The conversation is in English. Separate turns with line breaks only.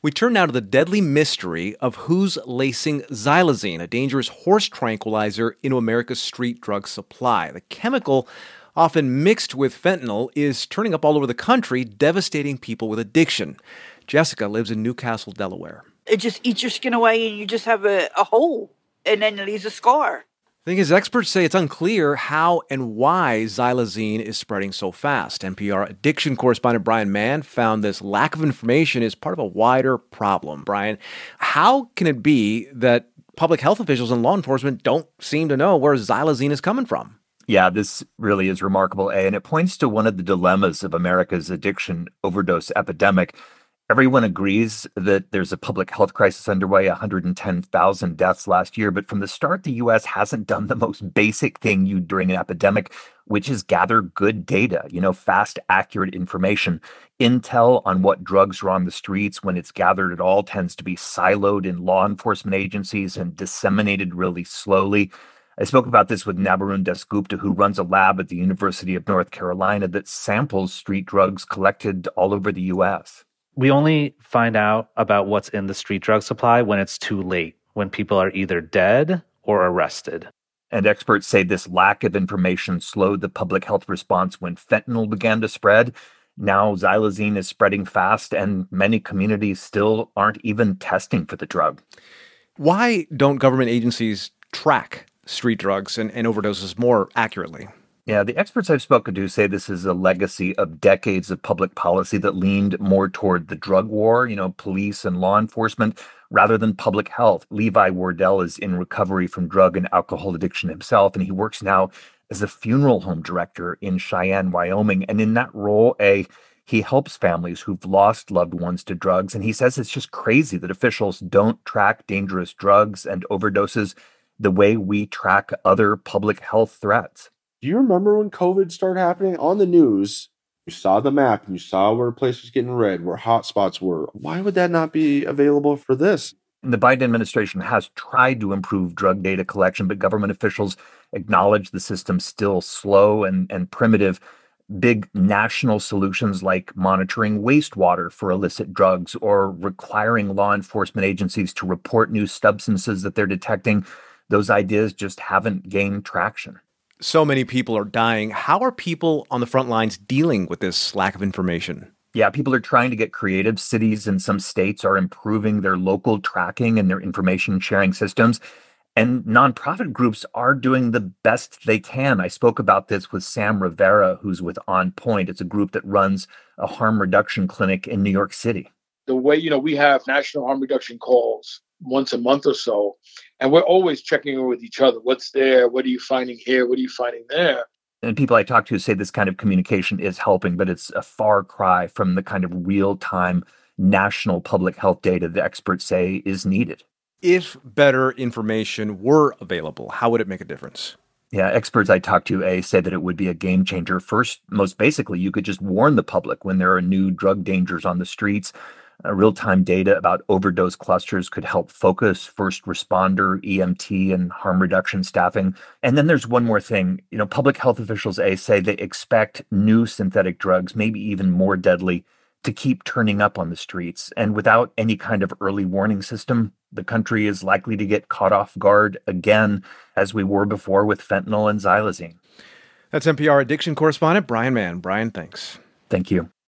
We turn now to the deadly mystery of who's lacing xylazine, a dangerous horse tranquilizer, into America's street drug supply. The chemical, often mixed with fentanyl, is turning up all over the country, devastating people with addiction. Jessica lives in Newcastle, Delaware.
It just eats your skin away and you just have a hole, and then it leaves a scar.
The thing is, experts say it's unclear how and why xylazine is spreading so fast. NPR addiction correspondent Brian Mann found this lack of information is part of a wider problem. Brian, how can it be that public health officials and law enforcement don't seem to know where xylazine is coming from?
Yeah, this really is remarkable, and it points to one of the dilemmas of America's addiction overdose epidemic. Everyone agrees that there's a public health crisis underway, 110,000 deaths last year. But from the start, the U.S. hasn't done the most basic thing you during an epidemic, which is gather good data, fast, accurate information. Intel on what drugs are on the streets when it's gathered at all tends to be siloed in law enforcement agencies and disseminated really slowly. I spoke about this with Nabarun Dasgupta, who runs a lab at the University of North Carolina that samples street drugs collected all over the U.S.
We only find out about what's in the street drug supply when it's too late, when people are either dead or arrested.
And experts say this lack of information slowed the public health response when fentanyl began to spread. Now xylazine is spreading fast, and many communities still aren't even testing for the drug.
Why don't government agencies track street drugs and overdoses more accurately?
Yeah, the experts I've spoken to say this is a legacy of decades of public policy that leaned more toward the drug war, police and law enforcement, rather than public health. Levi Wardell is in recovery from drug and alcohol addiction himself, and he works now as a funeral home director in Cheyenne, Wyoming. And in that role, he helps families who've lost loved ones to drugs. And he says it's just crazy that officials don't track dangerous drugs and overdoses the way we track other public health threats.
Do you remember when COVID started happening on the news? You saw the map and you saw where a place was getting red, where hotspots were. Why would that not be available for this?
And the Biden administration has tried to improve drug data collection, but government officials acknowledge the system's still slow and primitive. Big national solutions like monitoring wastewater for illicit drugs or requiring law enforcement agencies to report new substances that they're detecting, those ideas just haven't gained traction.
So many people are dying. How are people on the front lines dealing with this lack of information?
Yeah, people are trying to get creative. Cities in some states are improving their local tracking and their information sharing systems. And nonprofit groups are doing the best they can. I spoke about this with Sam Rivera, who's with On Point. It's a group that runs a harm reduction clinic in New York City.
The way, we have national harm reduction calls once a month or so, and we're always checking in with each other. What's there? What are you finding here? What are you finding there?
And people I talk to say this kind of communication is helping, but it's a far cry from the kind of real-time national public health data the experts say is needed.
If better information were available, how would it make a difference?
Yeah, experts I talked to say that it would be a game changer. First, most basically, you could just warn the public when there are new drug dangers on the streets. Real-time data about overdose clusters could help focus first responder, EMT, and harm reduction staffing. And then there's one more thing. Public health officials say they expect new synthetic drugs, maybe even more deadly, to keep turning up on the streets. And without any kind of early warning system, the country is likely to get caught off guard again, as we were before with fentanyl and xylazine.
That's NPR addiction correspondent Brian Mann. Brian, thanks.
Thank you.